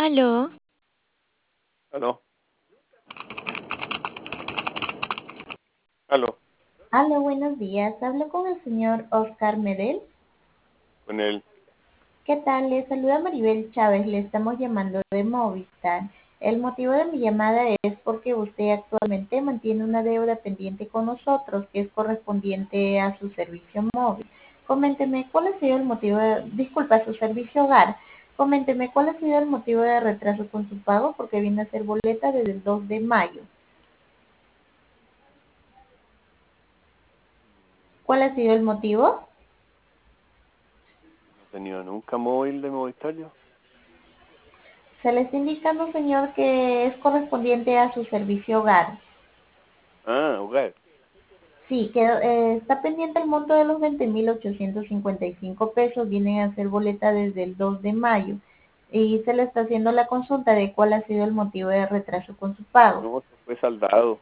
Aló, Aló, aló, Hola, buenos días. Hablo con el señor Oscar Medel. con él. ¿Qué tal? Le saluda Maribel Chávez. Le estamos llamando de Movistar. El motivo de mi llamada es porque usted actualmente mantiene una deuda pendiente con nosotros que es correspondiente a su servicio móvil. Coménteme cuál ha sido el motivo disculpa, su servicio hogar. Coménteme cuál ha sido el motivo de retraso con su pago porque viene a ser boleta desde el 2 de mayo. ¿Cuál ha sido el motivo? No he tenido nunca móvil de Movistario. Se le está indicando, señor, que es correspondiente a su servicio hogar. Ah, hogar. Sí, que está pendiente el monto de los 20.855 pesos. Vienen a ser boleta desde el 2 de mayo. Y se le está haciendo la consulta de cuál ha sido el motivo de retraso con su pago. No, eso fue saldado.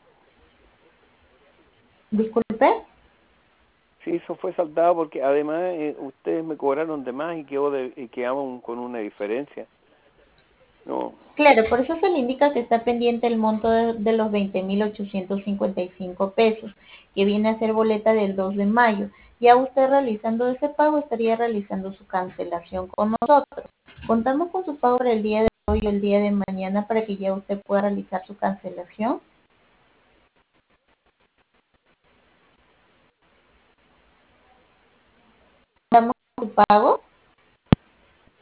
Disculpe. Sí, eso fue saldado porque además ustedes me cobraron de más y y quedamos con una diferencia. No, Claro, por eso se le indica que está pendiente el monto de los 20.855 pesos, que viene a ser boleta del 2 de mayo. Ya usted realizando ese pago estaría realizando su cancelación con nosotros. Contamos con su pago para el día de hoy o el día de mañana para que ya usted pueda realizar su cancelación. Contamos con su pago.